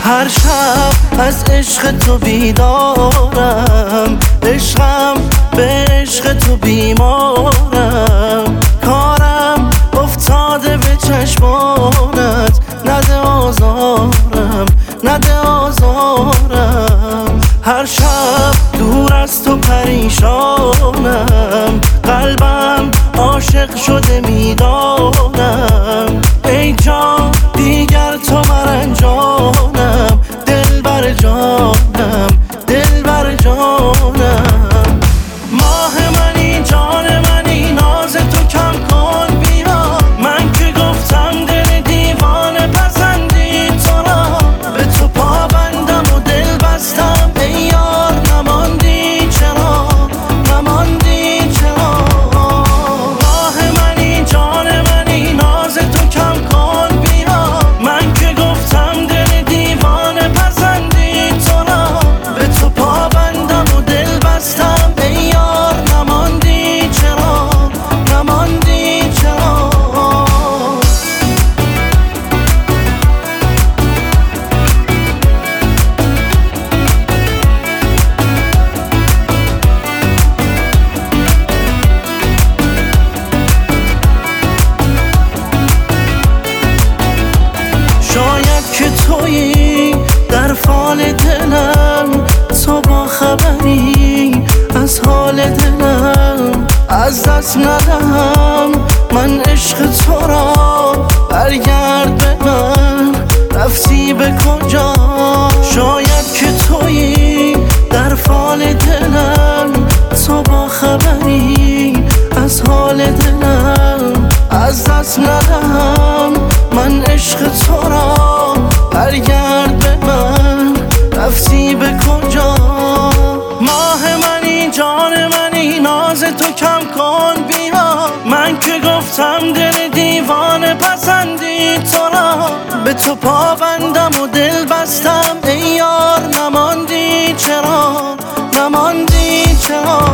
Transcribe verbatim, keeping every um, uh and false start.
هر شب از عشق تو بیدارم، عشقم به عشق تو بیمارم. کارم افتاده به چشمانت، نده آزارم نده آزارم. هر شب دور از تو پریشانم، قلبم عاشق شده میدانم. ای جان دیگر تو مرنجانم، دل بر جانم دل بر جانم. ماه منی جان منی ناز تو کم کن بیا، من که گفتم دل دیوانه پسندی تو را. به تو پابندم و دل بستم ای یار، نماندی چرا نماندی چرا. ماه منی جان منی ناز تو کم کن بیا، من که گفتم دل دیوانه پسندی تو را. به تو پابندم و دل بستم ای یار، نماندی چرا نماندی چرا. شاید که تویی در فال دلم، تو با خبری از حال دلم. از دست ندهم من عشق تو را، برگرد به من رفتی به کجا. شاید که تویی در فال دلم، تو با خبری از حال دلم. از دست ندهم من عشق تو را، برگرد به من رفتی به کجا. ماه منی جان منی ناز تو کم کن بیا، من که گفتم دل دیوانه پسندی تو را. به تو پابندم و دل بستم ای یار، نماندی چرا نماندی چرا.